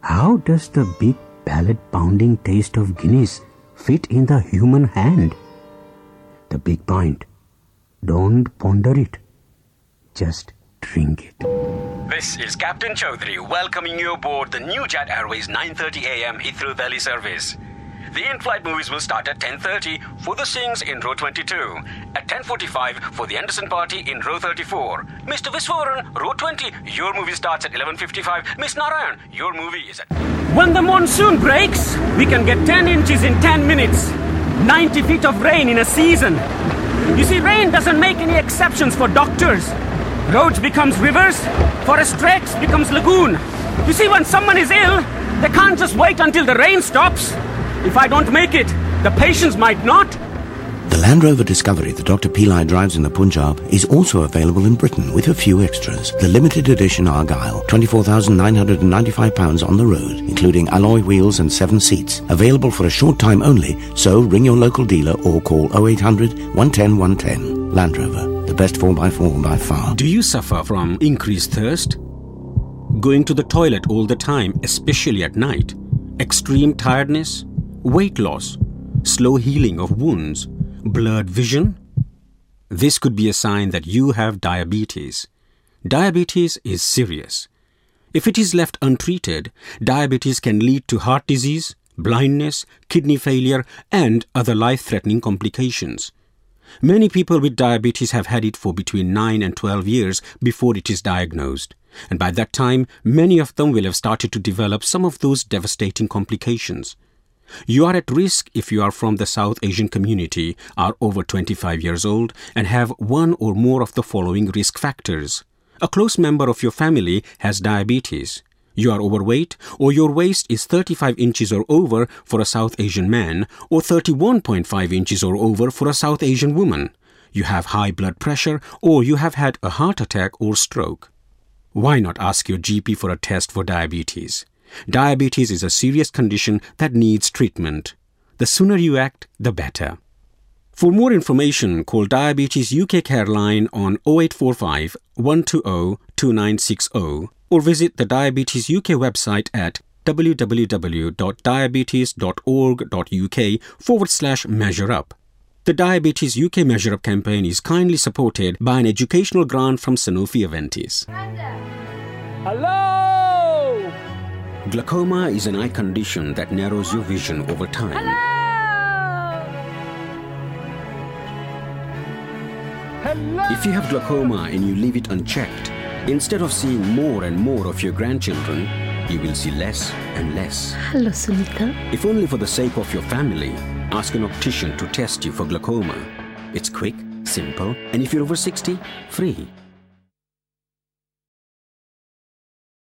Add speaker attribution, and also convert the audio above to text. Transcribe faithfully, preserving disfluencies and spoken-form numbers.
Speaker 1: How does the big palate-pounding taste of Guinness fit in the human hand? The big point. Don't ponder it. Just drink it.
Speaker 2: This is Captain Chaudhary welcoming you aboard the new Jet Airways nine thirty a m Heathrow Delhi service. The in-flight movies will start at ten thirty for The Sings in row twenty-two, at ten forty-five for The Anderson Party in row thirty-four. Mister Viswaran, row twenty, your movie starts at eleven fifty-five. Miss Narayan, your movie is at...
Speaker 3: When the monsoon breaks, we can get ten inches in ten minutes. ninety feet of rain in a season. You see, rain doesn't make any exceptions for doctors. Roads becomes rivers, forest tracks becomes lagoon. You see, when someone is ill, they can't just wait until the rain stops. If I don't make it, the patients might not.
Speaker 4: The Land Rover Discovery that Doctor Pillai drives in the Punjab is also available in Britain with a few extras. The limited edition Argyle, twenty-four thousand nine hundred ninety-five pounds on the road, including alloy wheels and seven seats. Available for a short time only, so ring your local dealer or call oh eight hundred, one ten, one ten. Land Rover, the best four by four by far.
Speaker 2: Do you suffer from increased thirst? Going to the toilet all the time, especially at night? Extreme tiredness? Weight loss? Slow healing of wounds? Blurred vision? This could be a sign that you have diabetes. Diabetes is serious. If it is left untreated, diabetes can lead to heart disease, blindness, kidney failure, and other life-threatening complications. Many people with diabetes have had it for between nine and twelve years before it is diagnosed, and by that time, many of them will have started to develop some of those devastating complications. You are at risk if you are from the South Asian community, are over twenty-five years old, and have one or more of the following risk factors. A close member of your family has diabetes. You are overweight, or your waist is thirty-five inches or over for a South Asian man, or thirty-one point five inches or over for a South Asian woman. You have high blood pressure, or you have had a heart attack or stroke. Why not ask your G P for a test for diabetes? Diabetes is a serious condition that needs treatment. The sooner you act, the better. For more information, call Diabetes U K Care Line on oh eight four five, one two oh, two nine six oh or visit the Diabetes U K website at www.diabetes.org.uk forward slash measure up. The Diabetes U K Measure Up campaign is kindly supported by an educational grant from Sanofi Aventis.
Speaker 3: Hello!
Speaker 2: Glaucoma is an eye condition that narrows your vision over time.
Speaker 3: Hello! Hello!
Speaker 2: If you have glaucoma and you leave it unchecked, instead of seeing more and more of your grandchildren, you will see less and less.
Speaker 5: Hello, Sunita.
Speaker 2: If only for the sake of your family, ask an optician to test you for glaucoma. It's quick, simple, and if you're over sixty, free.